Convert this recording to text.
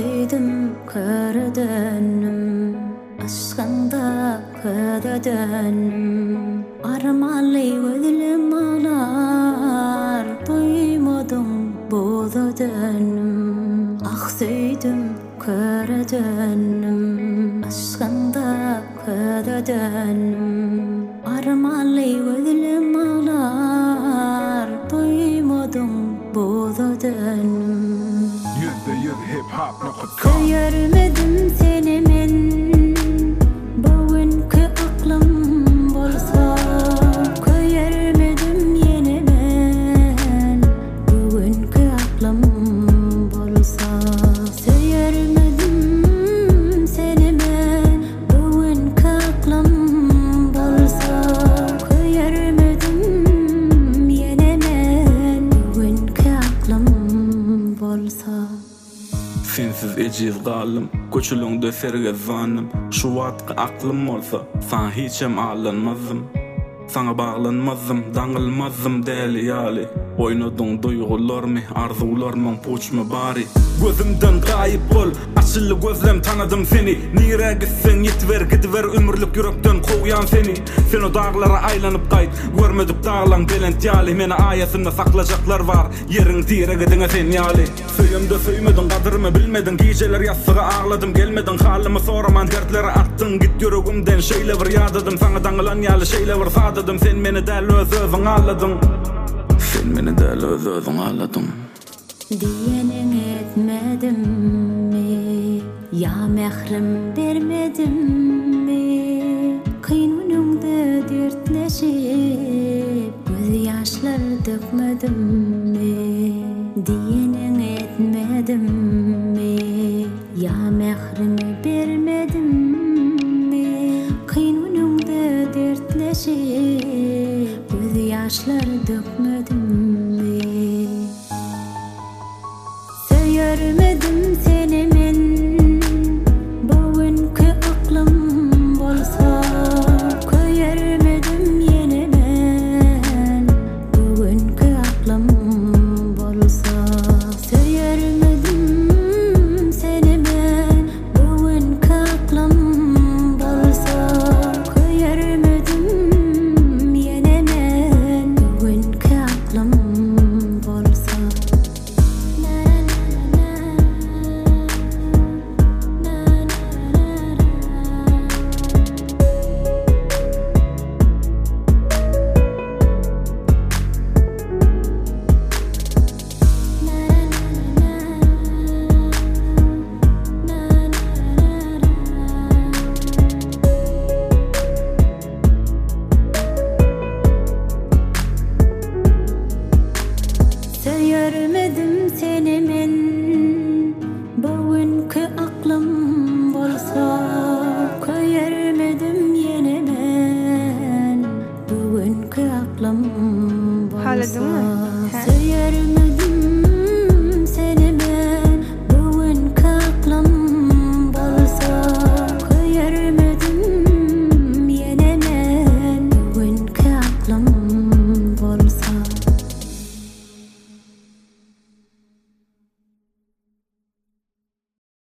Aksaydım köredenim, aşkında köredenim. Armalı gözlerim ağlar, duymadım bozadenim. Aksaydım köredenim, aşkında köredenim. Armalı gözlerim ağlar, duymadım bozadenim. Görmedim seni men, bugünkü aklım bolsa. Görmedim yine men, bugünkü aklım bolsa. Görmedim seni men, bugünkü aklım bolsa. Görmedim yine men, bugünkü aklım bolsa. Sensiz eciz galım, köçülüňde sergezanım. Şu wagtky aklym bolsa, sana hiçem ağlanmazym. Sana bağlanmazym, daňylmazym däl ýaly. Oynadyň duýgularmy, arzularmyň puçmy bary. Gözümden gaýyp bol, açyly gözlem tanadym seni. Nire gitsen ýetwer, gitwer ömürlük ýürekden kowýan seni. Sen o dağlara aýlanyp gaýt, görmedik dağlaň belent ýaly. Meni aýasynda saklajaklar bar, ýeriň diregidiňe sen ýaly. Söýümde söýmedin, gadyrmy bilmedin, gijeler ýassyga ağladym, gelmedin halymy soraman, dertleri atdyň, git ýüregimden şeýle bir ýadadym, sana daňylan ýaly şeýle bir sadadym, sen meni däl öz özüň alladың. Sen meni däl öz özüň alladың. Diyenin etmedim mi? Ya mehrim vermedim mi? Kynynymda dertleşip, göz ýaşlar dökmedim mi? Diyenin etmedim mi? Ya mehrim vermedim mi? Kynynymda dertleşip, göz ýaşlar dökmedim mi?